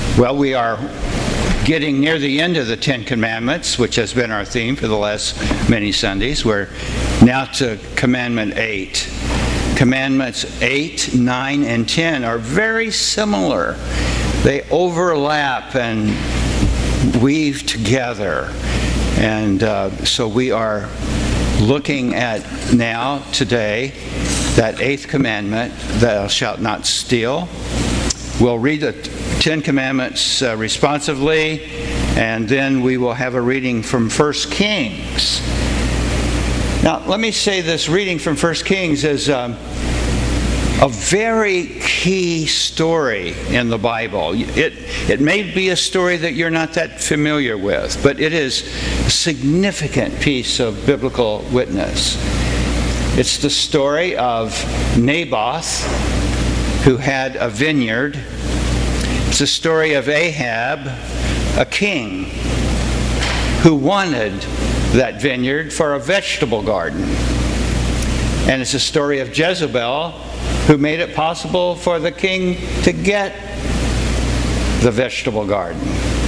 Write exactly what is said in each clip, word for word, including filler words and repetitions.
Well, we are getting near the end of the Ten Commandments, which has been our theme for the last many Sundays. We're now to Commandment eight. Commandments eight, nine, and ten are very similar. They overlap and weave together. And uh, so we are looking at now, today, that eighth commandment, thou shalt not steal. We'll read the Ten Commandments uh, responsively, and then we will have a reading from First Kings. Now, let me say this reading from First Kings is um, a very key story in the Bible. It, it may be a story that you're not that familiar with, but it is a significant piece of biblical witness. It's the story of Naboth, who had a vineyard. It's the story of Ahab, a king, who wanted that vineyard for a vegetable garden. And it's a story of Jezebel, who made it possible for the king to get the vegetable garden.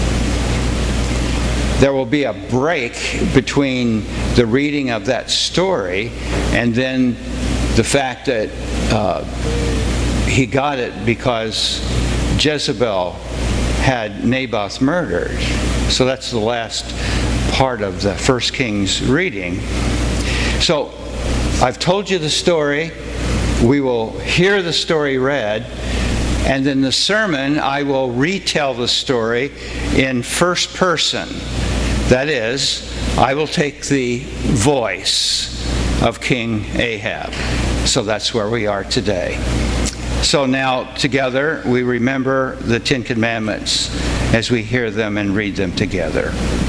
There will be a break between the reading of that story and then the fact that uh, he got it because Jezebel had Naboth murdered. So that's the last part of the First Kings reading. So I've told you the story. We will hear the story read, and then the sermon, I will retell the story in first person. That is, I will take the voice of King Ahab. So that's where we are today. So now, together, we remember the Ten Commandments as we hear them and read them together.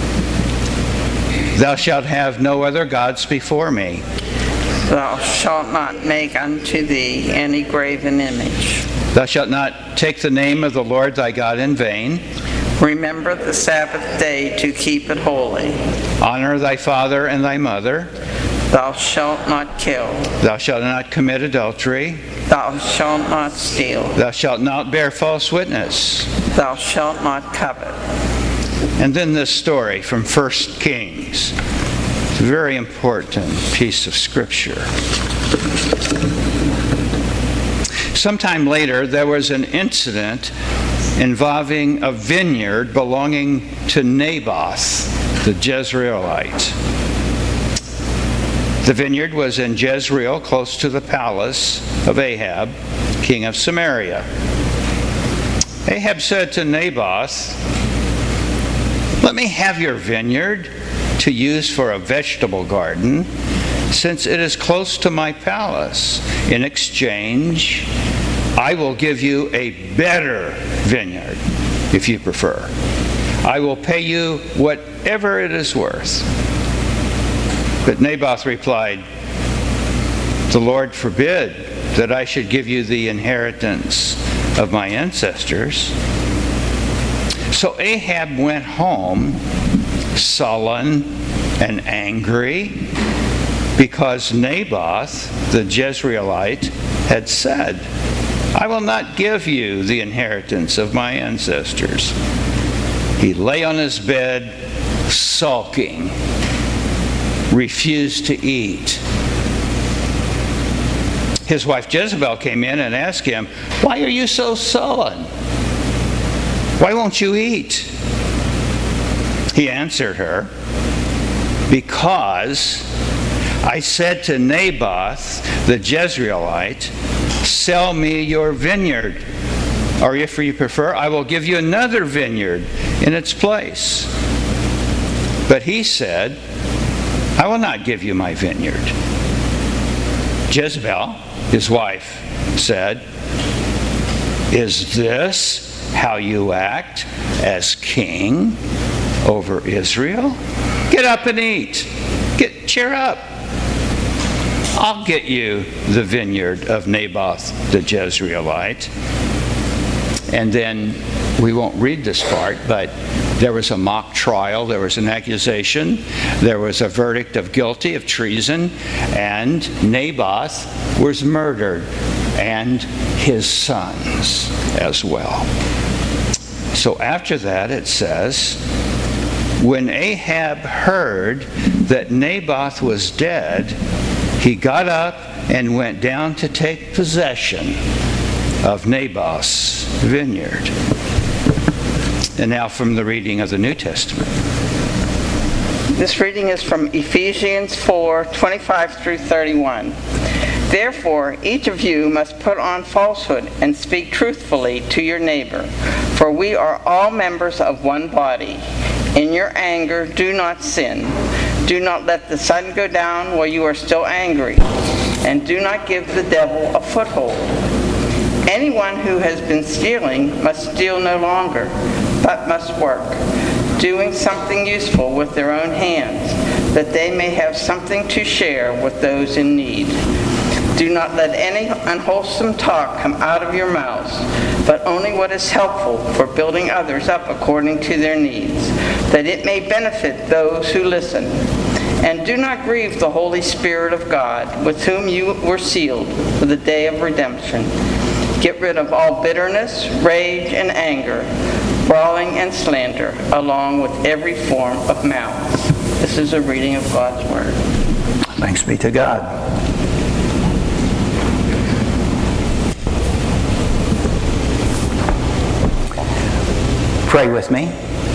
Thou shalt have no other gods before me. Thou shalt not make unto thee any graven image. Thou shalt not take the name of the Lord thy God in vain. Remember the Sabbath day to keep it holy. Honor thy father and thy mother. Thou shalt not kill. Thou shalt not commit adultery. Thou shalt not steal. Thou shalt not bear false witness. Thou shalt not covet. And then this story from First Kings. It's a very important piece of Scripture. Sometime later, there was an incident involving a vineyard belonging to Naboth, the Jezreelite. The vineyard was in Jezreel, close to the palace of Ahab, king of Samaria. Ahab said to Naboth, "Let me have your vineyard to use for a vegetable garden, since it is close to my palace. In exchange, I will give you a better vineyard, if you prefer. I will pay you whatever it is worth." But Naboth replied, "The Lord forbid that I should give you the inheritance of my ancestors." So Ahab went home sullen and angry because Naboth, the Jezreelite, had said, "I will not give you the inheritance of my ancestors." He lay on his bed, sulking, refused to eat. His wife Jezebel came in and asked him, "Why are you so sullen? Why won't you eat?" He answered her, "Because I said to Naboth, the Jezreelite, 'Sell me your vineyard,' or if you prefer, I will give you another vineyard in its place." But he said, "I will not give you my vineyard." Jezebel, his wife, said, "Is this how you act as king over Israel? Get up and eat. Get cheer up. I'll get you the vineyard of Naboth the Jezreelite." And then we won't read this part, but there was a mock trial, there was an accusation, there was a verdict of guilty of treason, and Naboth was murdered, and his sons as well. So after that it says, when Ahab heard that Naboth was dead, he got up and went down to take possession of Naboth's vineyard. And now from the reading of the New Testament. This reading is from Ephesians four, twenty-five through thirty-one. Therefore, each of you must put on falsehood and speak truthfully to your neighbor, for we are all members of one body. In your anger, do not sin. Do not let the sun go down while you are still angry, and do not give the devil a foothold. Anyone who has been stealing must steal no longer, but must work, doing something useful with their own hands, that they may have something to share with those in need. Do not let any unwholesome talk come out of your mouths, but only what is helpful for building others up according to their needs, that it may benefit those who listen. And do not grieve the Holy Spirit of God, with whom you were sealed for the day of redemption. Get rid of all bitterness, rage, and anger, brawling and slander, along with every form of malice. This is a reading of God's Word. Thanks be to God. Pray with me.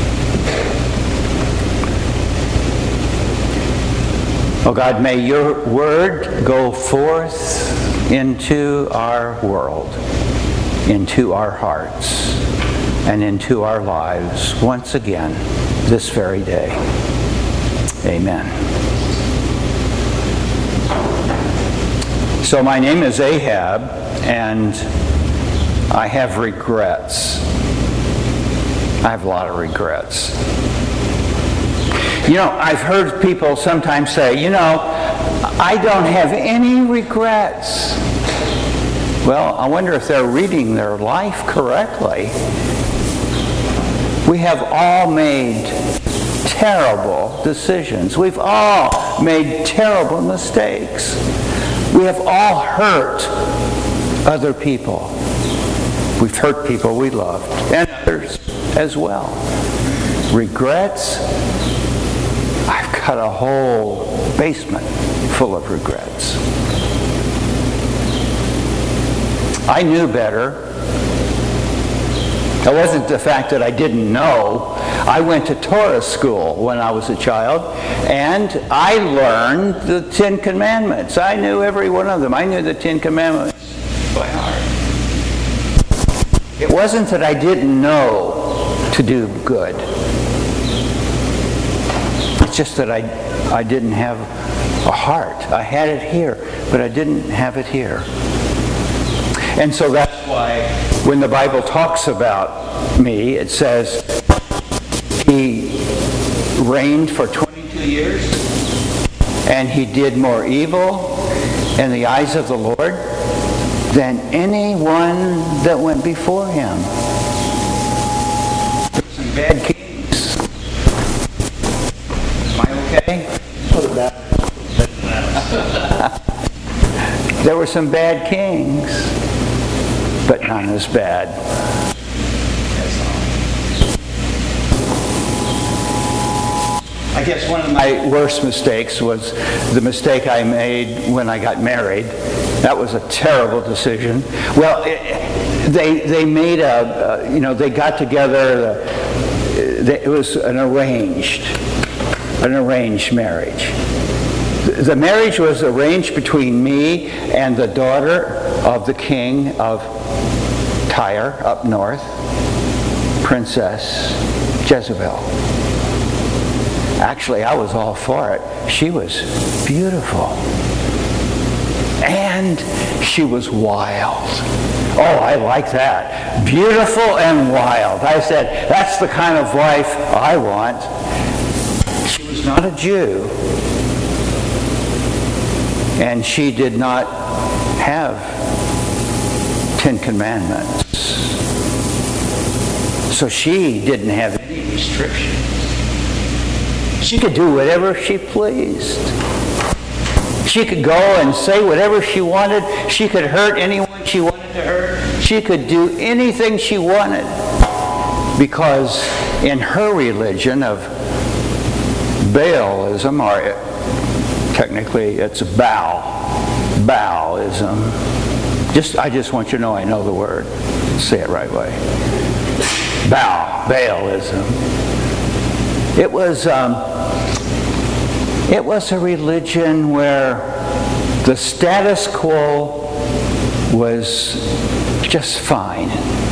Oh God, may your word go forth into our world, into our hearts, and into our lives once again this very day. Amen. So my name is Ahab, and I have regrets. I have a lot of regrets. You know, I've heard people sometimes say, you know, I don't have any regrets. Well, I wonder if they're reading their life correctly. We have all made terrible decisions. We've all made terrible mistakes. We have all hurt other people. We've hurt people we loved, and others as well. Regrets? I've got a whole basement full of regrets. I knew better. It wasn't the fact that I didn't know. I went to Torah school when I was a child, and I learned the Ten Commandments. I knew every one of them. I knew the Ten Commandments by heart. It wasn't that I didn't know to do good. It's just that I, I didn't have a heart. I had it here, but I didn't have it here. And so that's why when the Bible talks about me, it says he reigned for twenty-two years, and he did more evil in the eyes of the Lord than anyone that went before him. There were some bad kings. Am I okay? There were some bad kings, but none as bad. I guess one of my worst mistakes was the mistake I made when I got married. That was a terrible decision. Well, it, they they made a, uh, you know, they got together. Uh, they, it was an arranged, an arranged marriage. The, the marriage was arranged between me and the daughter of the king of Tyre up north, Princess Jezebel. Actually, I was all for it. She was beautiful. And she was wild. Oh, I like that. Beautiful and wild. I said, that's the kind of wife I want. She was not a Jew. And she did not have Ten Commandments. So she didn't have any restrictions. She could do whatever she pleased. She could go and say whatever she wanted. She could hurt anyone she wanted to hurt. She could do anything she wanted. because in her religion of Baalism, or technically it's Baal, Baalism. Just, I just want you to know I know the word. Say it right way. Baal, Baalism. It was, um, it was a religion where the status quo was just fine.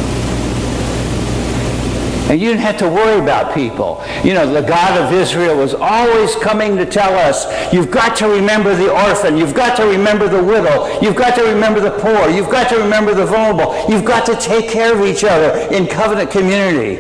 And you didn't have to worry about people. You know, the God of Israel was always coming to tell us, you've got to remember the orphan, you've got to remember the widow, you've got to remember the poor, you've got to remember the vulnerable, you've got to take care of each other in covenant community.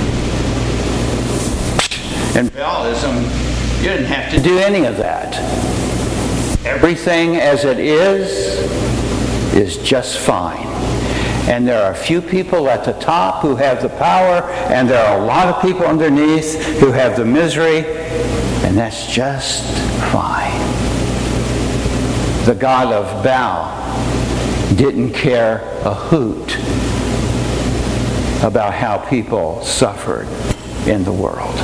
And Baalism, you didn't have to do any of that. Everything as it is, is just fine. And there are a few people at the top who have the power, and there are a lot of people underneath who have the misery, and that's just fine. The God of Baal didn't care a hoot about how people suffered in the world.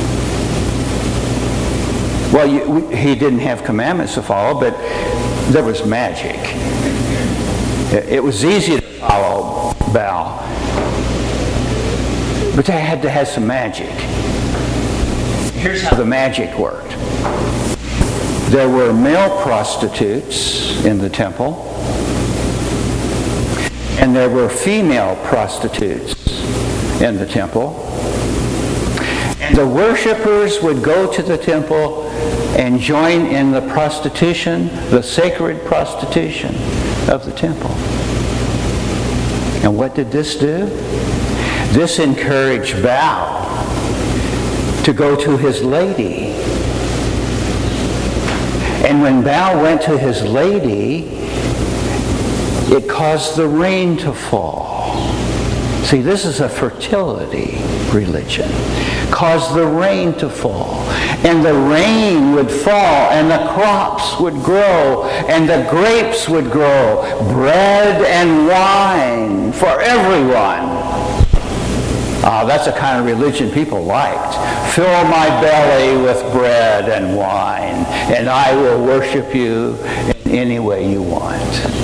Well, you, he didn't have commandments to follow, but there was magic. It was easy to follow Baal, but they had to have some magic. Here's how the magic worked. There were male prostitutes in the temple, and there were female prostitutes in the temple. And the worshipers would go to the temple and join in the prostitution, the sacred prostitution of the temple. And what did this do? This encouraged Baal to go to his lady. And when Baal went to his lady, it caused the rain to fall. See, this is a fertility religion. Caused the rain to fall. And the rain would fall, and the crops would grow, and the grapes would grow, bread and wine for everyone. Ah, that's the kind of religion people liked. Fill my belly with bread and wine, and I will worship you in any way you want.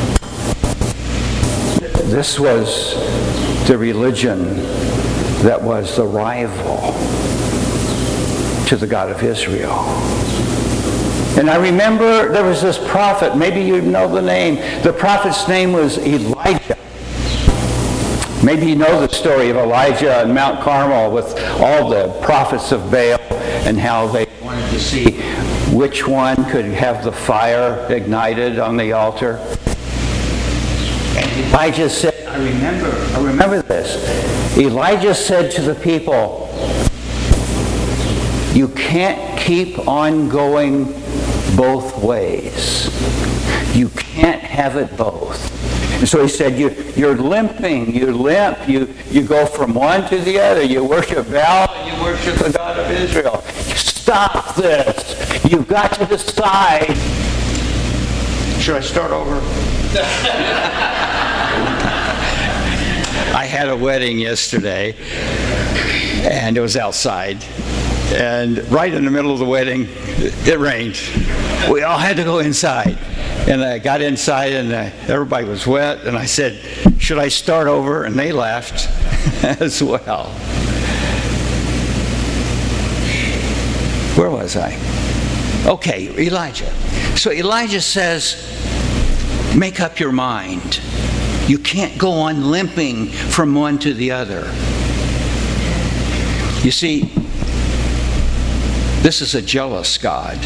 This was the religion that was the rival to the God of Israel. And I remember there was this prophet, maybe you know the name. The prophet's name was Elijah. Maybe you know the story of Elijah on Mount Carmel with all the prophets of Baal and how they wanted to see which one could have the fire ignited on the altar. And Elijah said, I remember, I remember this. Elijah said to the people, you can't keep on going both ways. You can't have it both. And so he said, you, you're limping, you limp, you, you go from one to the other. You worship Baal and you worship the God of Israel. Stop this. You've got to decide. Should I start over? I had a wedding yesterday, and it was outside. And right in the middle of the wedding, it rained. We all had to go inside. And I got inside, and uh, everybody was wet. And I said, should I start over? And they laughed as well. Where was I? Okay, Elijah. So Elijah says, make up your mind. You can't go on limping from one to the other. You see, this is a jealous God.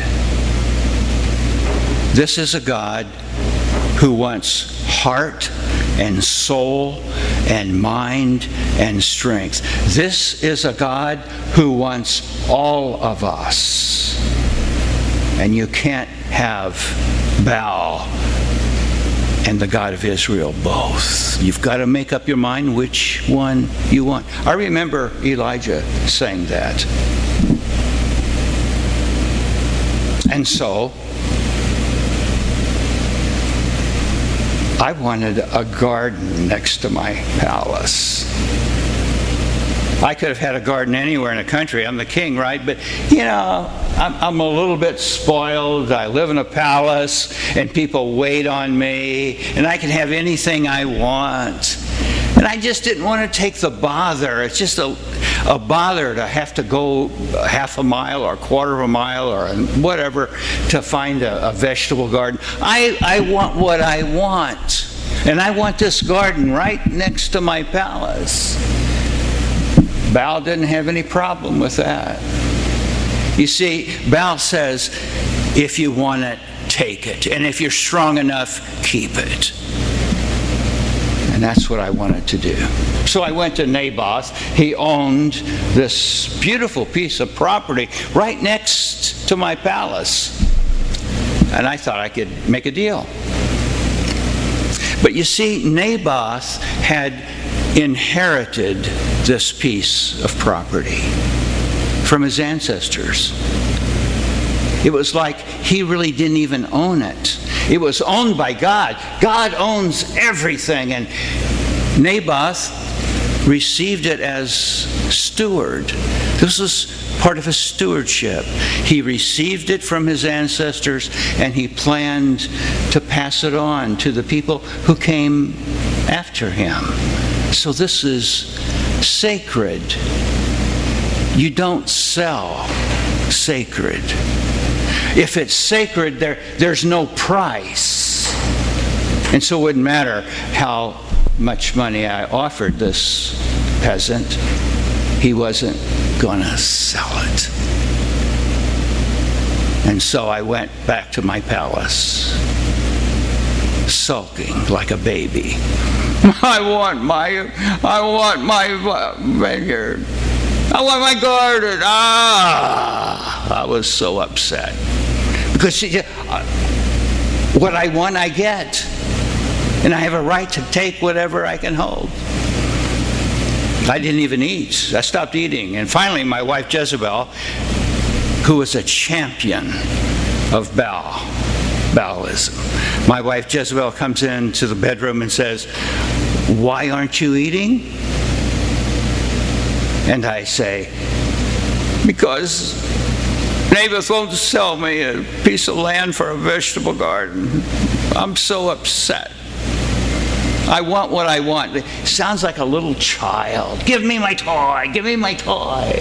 This is a God who wants heart and soul and mind and strength. This is a God who wants all of us. And you can't have Baal and the God of Israel both. You've got to make up your mind which one you want. I remember Elijah saying that. And so, I wanted a garden next to my palace. I could have had a garden anywhere in the country. I'm the king, right? But, you know, I'm, I'm a little bit spoiled. I live in a palace, and people wait on me, and I can have anything I want. And I just didn't want to take the bother. It's just a, a bother to have to go half a mile or a quarter of a mile or whatever to find a, a vegetable garden. I, I want what I want. And I want this garden right next to my palace. Baal didn't have any problem with that. You see, Baal says, if you want it, take it. And if you're strong enough, keep it. And that's what I wanted to do. So I went to Naboth. He owned this beautiful piece of property right next to my palace. And I thought I could make a deal. But you see, Naboth had inherited this piece of property from his ancestors. It was like he really didn't even own it. It was owned by God. God owns everything. And Naboth received it as steward. This was part of his stewardship. He received it from his ancestors, and he planned to pass it on to the people who came after him. So this is sacred. You don't sell sacred. If it's sacred, there, there's no price. And so it wouldn't matter how much money I offered this peasant. He wasn't going to sell it. And so I went back to my palace, sulking like a baby. I want my, I want my vineyard. I want my garden. Ah! I was so upset. Because see, what I want, I get. And I have a right to take whatever I can hold. I didn't even eat. I stopped eating. And finally, my wife Jezebel, who was a champion of Baal, Baalism. My wife Jezebel comes into the bedroom and says, "Why aren't you eating?" And I say, "Because Naboth won't sell me a piece of land for a vegetable garden. I'm so upset. I want what I want." It sounds like a little child. Give me my toy. Give me my toy.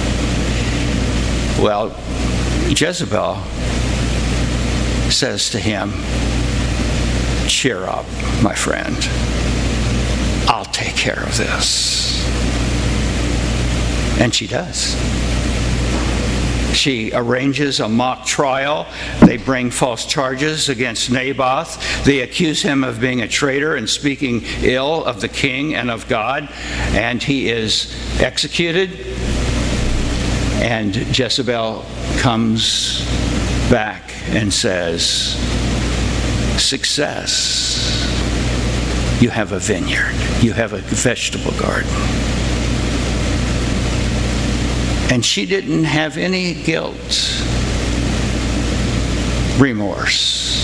Well, Jezebel says to him, "Cheer up, my friend. I'll take care of this." And she does. She arranges a mock trial. They bring false charges against Naboth. They accuse him of being a traitor and speaking ill of the king and of God. And he is executed. And Jezebel comes back and says, "Success. You have a vineyard. You have a vegetable garden." And she didn't have any guilt, remorse.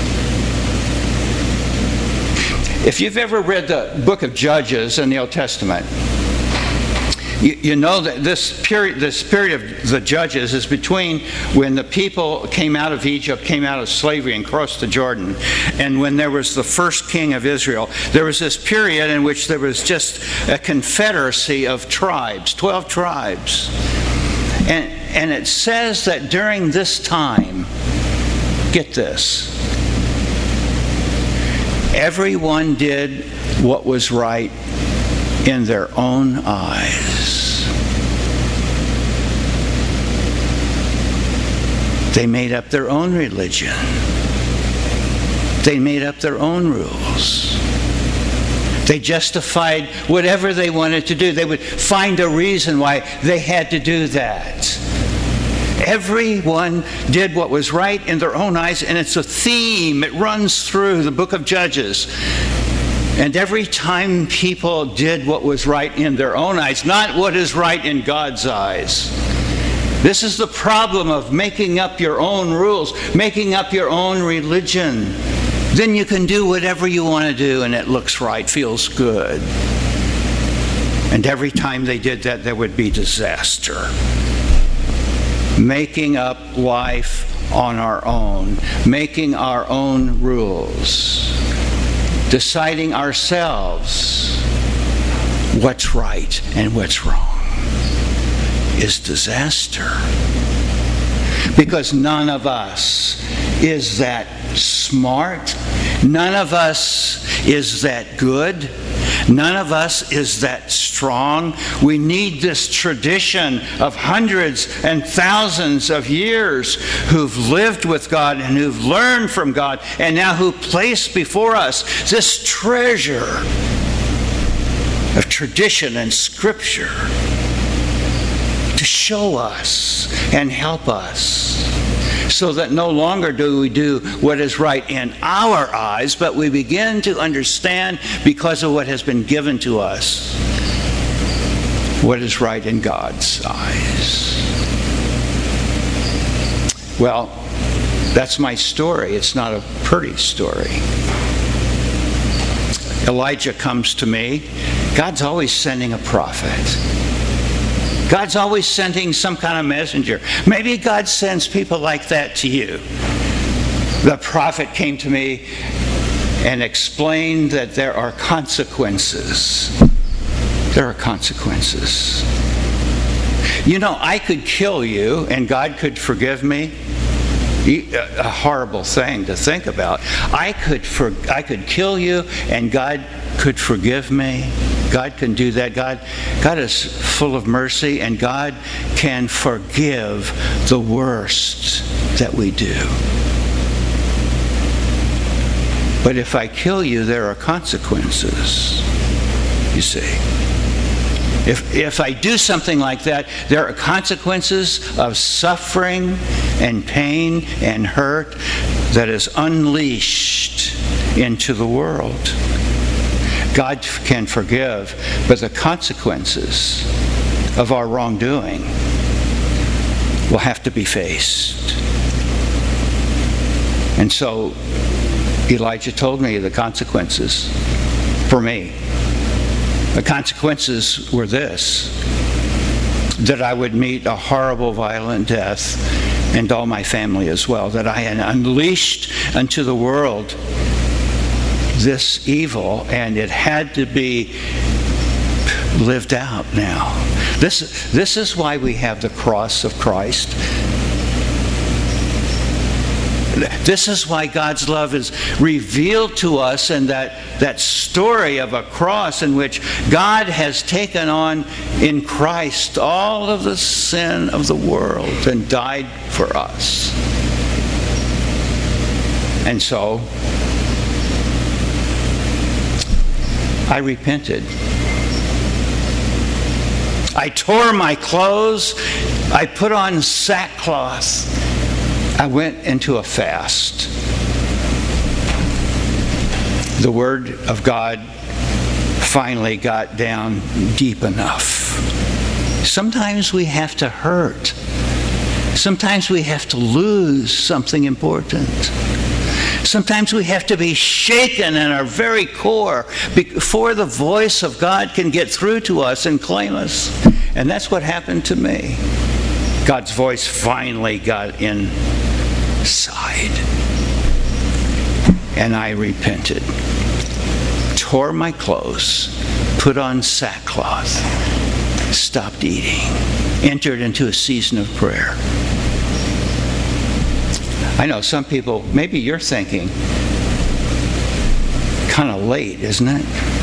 If you've ever read the book of Judges in the Old Testament, you, you know that this period, this period of the Judges is between when the people came out of Egypt, came out of slavery and crossed the Jordan, and when there was the first king of Israel. There was this period in which there was just a confederacy of tribes, twelve tribes. And, and it says that during this time, get this, everyone did what was right in their own eyes. They made up their own religion. They made up their own rules. They justified whatever they wanted to do. They would find a reason why they had to do that. Everyone did what was right in their own eyes, and it's a theme. It runs through the book of Judges. And every time people did what was right in their own eyes, not what is right in God's eyes. This is the problem of making up your own rules, making up your own religion. Then you can do whatever you want to do and it looks right, feels good. And every time they did that, there would be disaster. Making up life on our own, making our own rules, deciding ourselves what's right and what's wrong is disaster. Because none of us is that smart. None of us is that good. None of us is that strong. We need this tradition of hundreds and thousands of years who've lived with God and who've learned from God and now who place before us this treasure of tradition and Scripture to show us and help us, so that no longer do we do what is right in our eyes, but we begin to understand, because of what has been given to us, what is right in God's eyes. Well, that's my story. It's not a pretty story. Elijah comes to me. God's always sending a prophet. God's always sending some kind of messenger. Maybe God sends people like that to you. The prophet came to me and explained that there are consequences. There are consequences. You know, I could kill you and God could forgive me. A horrible thing to think about. I could for, I could kill you and God could forgive me. God can do that. God, God is full of mercy, and God can forgive the worst that we do. But if I kill you, there are consequences, you see. If, if I do something like that, there are consequences of suffering and pain and hurt that is unleashed into the world. God can forgive, but the consequences of our wrongdoing will have to be faced. And so Elijah told me the consequences for me. The consequences were this: that I would meet a horrible, violent death, and all my family as well, that I had unleashed unto the world this evil, and it had to be lived out now. This, this is why we have the cross of Christ. This is why God's love is revealed to us in that, that story of a cross in which God has taken on in Christ all of the sin of the world and died for us. And so, I repented. I tore my clothes. I put on sackcloth. I went into a fast. The Word of God finally got down deep enough. Sometimes we have to hurt. Sometimes we have to lose something important. Sometimes we have to be shaken in our very core before the voice of God can get through to us and claim us. And that's what happened to me. God's voice finally got inside. And I repented. Tore my clothes, put on sackcloth, stopped eating, entered into a season of prayer. I know some people, maybe you're thinking, kind of late, isn't it?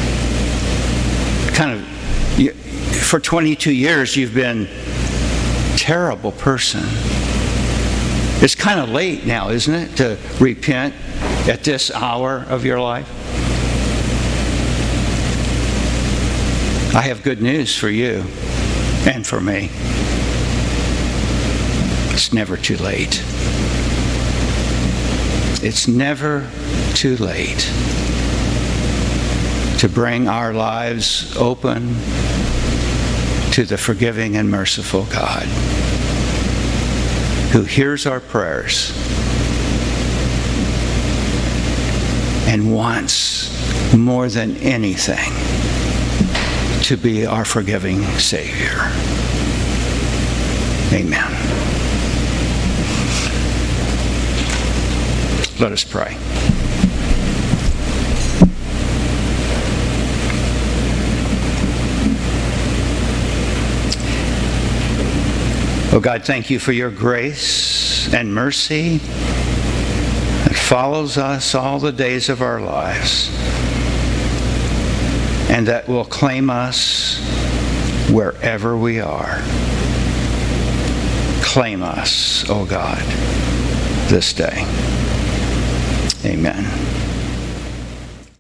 Kind of, you, for twenty-two years you've been a terrible person. It's kind of late now, isn't it, to repent at this hour of your life? I have good news for you and for me. It's never too late. It's never too late to bring our lives open to the forgiving and merciful God who hears our prayers and wants more than anything to be our forgiving Savior. Amen. Let us pray. Oh God, thank you for your grace and mercy that follows us all the days of our lives and that will claim us wherever we are. Claim us, oh God, this day. Amen.